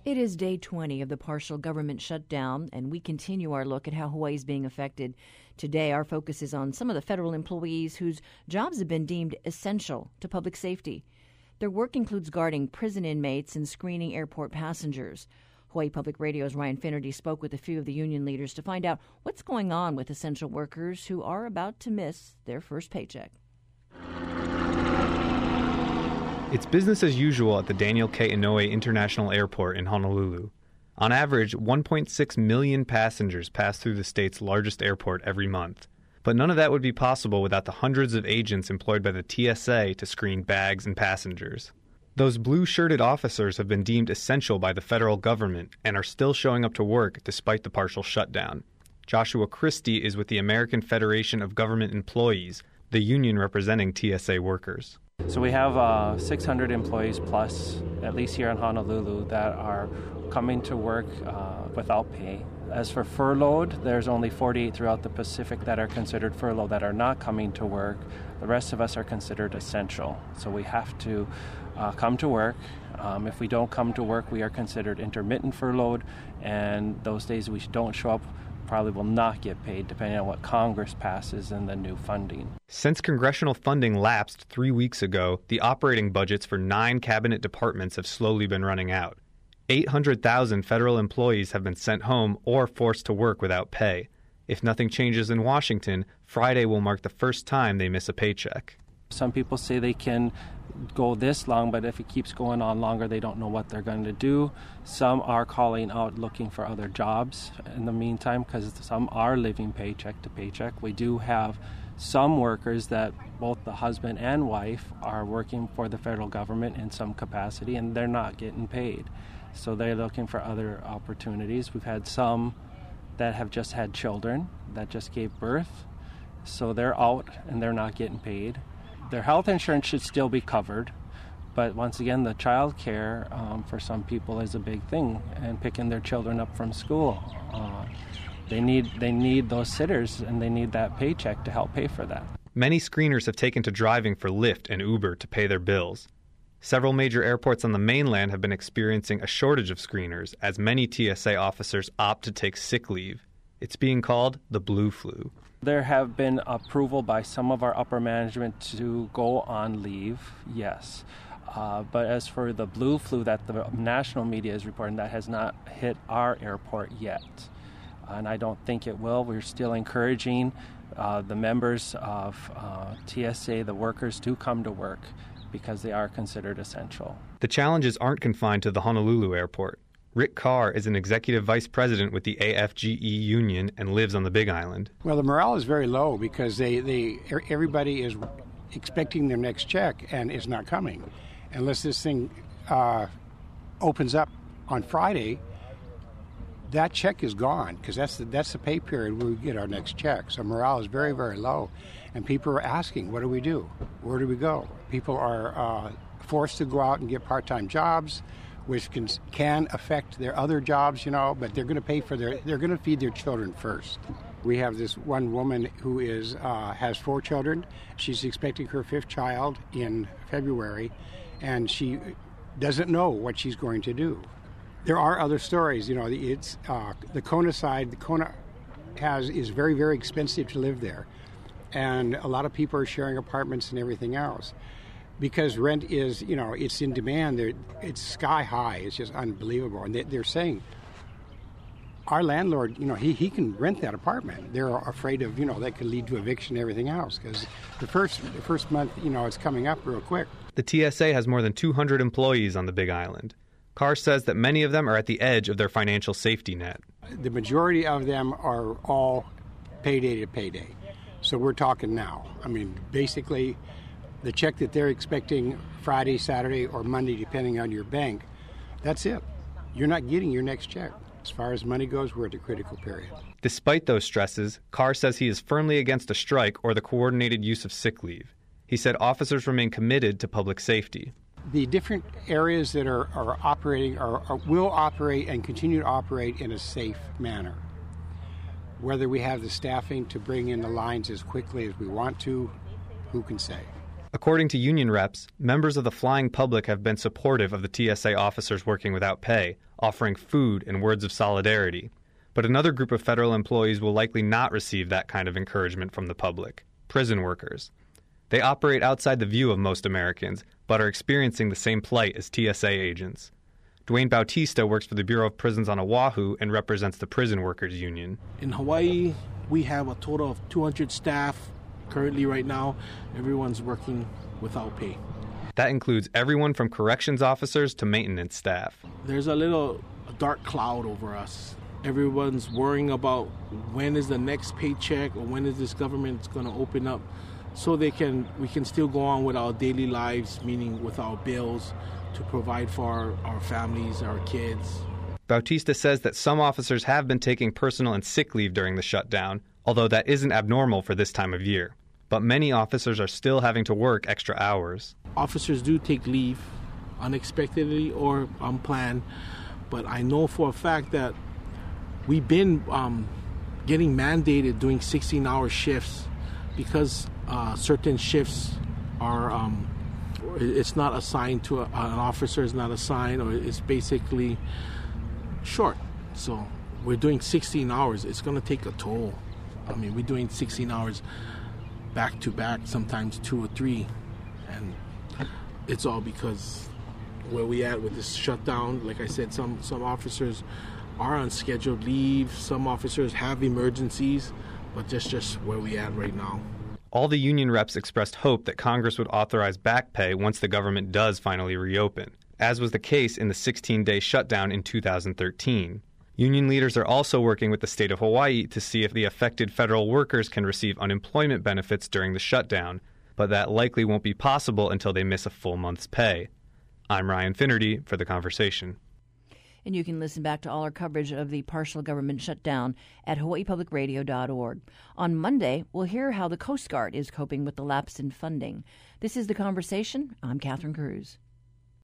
It is day 20 of the partial government shutdown, and we continue our look at how Hawaii is being affected. Today, our focus is on some of the federal employees whose jobs have been deemed essential to public safety. Their work includes guarding prison inmates and screening airport passengers. Hawaii Public Radio's Ryan Finnerty spoke with a few of the union leaders to find out what's going on with essential workers who are about to miss their first paycheck. It's business as usual at the Daniel K. Inouye International Airport in Honolulu. On average, 1.6 million passengers pass through the state's largest airport every month. But none of that would be possible without the hundreds of agents employed by the TSA to screen bags and passengers. Those blue-shirted officers have been deemed essential by the federal government and are still showing up to work despite the partial shutdown. Joshua Christie is with the American Federation of Government Employees, the union representing TSA workers. So we have 600 employees plus, at least here in Honolulu, that are coming to work without pay. As for furloughed, there's only 48 throughout the Pacific that are considered furloughed that are not coming to work. The rest of us are considered essential. So we have to come to work. If we don't come to work, we are considered intermittent furloughed, and those days we don't show up probably will not get paid, depending on what Congress passes and the new funding. Since congressional funding lapsed 3 weeks ago, the operating budgets for 9 cabinet departments have slowly been running out. 800,000 federal employees have been sent home or forced to work without pay. If nothing changes in Washington, Friday will mark the first time they miss a paycheck. Some people say they can go this long, but if it keeps going on longer, they don't know what they're going to do. Some are calling out looking for other jobs in the meantime because some are living paycheck to paycheck. We do have some workers that both the husband and wife are working for the federal government in some capacity, and they're not getting paid. So they're looking for other opportunities. We've had some that have just had children that just gave birth, so they're out and they're not getting paid. Their health insurance should still be covered, but once again, the child care for some people is a big thing, and picking their children up from school. They need those sitters, and they need that paycheck to help pay for that. Many screeners have taken to driving for Lyft and Uber to pay their bills. Several major airports on the mainland have been experiencing a shortage of screeners as many TSA officers opt to take sick leave. It's being called the blue flu. There have been approval by some of our upper management to go on leave, yes. But as for the blue flu that the national media is reporting, that has not hit our airport yet. And I don't think it will. We're still encouraging the members of TSA, the workers, to come to work because they are considered essential. The challenges aren't confined to the Honolulu airport. Rick Carr is an executive vice president with the AFGE union and lives on the Big Island. Well, the morale is very low because everybody is expecting their next check and it's not coming. Unless this thing opens up on Friday, that check is gone because that's the pay period where we get our next check. So morale is very, very low. And people are asking, what do we do? Where do we go? People are forced to go out and get part-time jobs, which can affect their other jobs, but they're going to they're going to feed their children first. We have this one woman who has 4 children. She's expecting her 5th child in February, and she doesn't know what she's going to do. There are other stories, it's the Kona side. The Kona is very, very expensive to live there, and a lot of people are sharing apartments and everything else. Because rent is, it's in demand. It's sky high. It's just unbelievable. And they're saying, our landlord, he can rent that apartment. They're afraid of, that could lead to eviction and everything else. Because the first month, it's coming up real quick. The TSA has more than 200 employees on the Big Island. Carr says that many of them are at the edge of their financial safety net. The majority of them are all payday to payday. So we're talking now. Basically, the check that they're expecting Friday, Saturday, or Monday, depending on your bank, that's it. You're not getting your next check. As far as money goes, we're at a critical period. Despite those stresses, Carr says he is firmly against a strike or the coordinated use of sick leave. He said officers remain committed to public safety. The different areas that are operating will operate and continue to operate in a safe manner. Whether we have the staffing to bring in the lines as quickly as we want to, who can say? According to union reps, members of the flying public have been supportive of the TSA officers working without pay, offering food and words of solidarity. But another group of federal employees will likely not receive that kind of encouragement from the public: prison workers. They operate outside the view of most Americans, but are experiencing the same plight as TSA agents. Dwayne Bautista works for the Bureau of Prisons on Oahu and represents the Prison Workers Union. In Hawaii, we have a total of 200 staff. Currently, right now, everyone's working without pay. That includes everyone from corrections officers to maintenance staff. There's a dark cloud over us. Everyone's worrying about when is the next paycheck or when is this government going to open up so we can still go on with our daily lives, meaning with our bills, to provide for our families, our kids. Bautista says that some officers have been taking personal and sick leave during the shutdown, although that isn't abnormal for this time of year. But many officers are still having to work extra hours. Officers do take leave unexpectedly or unplanned, but I know for a fact that we've been getting mandated doing 16-hour shifts because certain shifts are, it's not assigned to an officer, is not assigned, or it's basically short. So we're doing 16 hours. It's going to take a toll. I mean, we're doing 16 hours back to back, sometimes 2 or 3, and it's all because where we at with this shutdown. Like I said, some officers are on scheduled leave, some officers have emergencies, but that's just where we at right now. All the union reps expressed hope that Congress would authorize back pay once the government does finally reopen, as was the case in the 16-day shutdown in 2013. Union leaders are also working with the state of Hawaii to see if the affected federal workers can receive unemployment benefits during the shutdown, but that likely won't be possible until they miss a full month's pay. I'm Ryan Finnerty for The Conversation. And you can listen back to all our coverage of the partial government shutdown at hawaiipublicradio.org. On Monday, we'll hear how the Coast Guard is coping with the lapse in funding. This is The Conversation. I'm Catherine Cruz.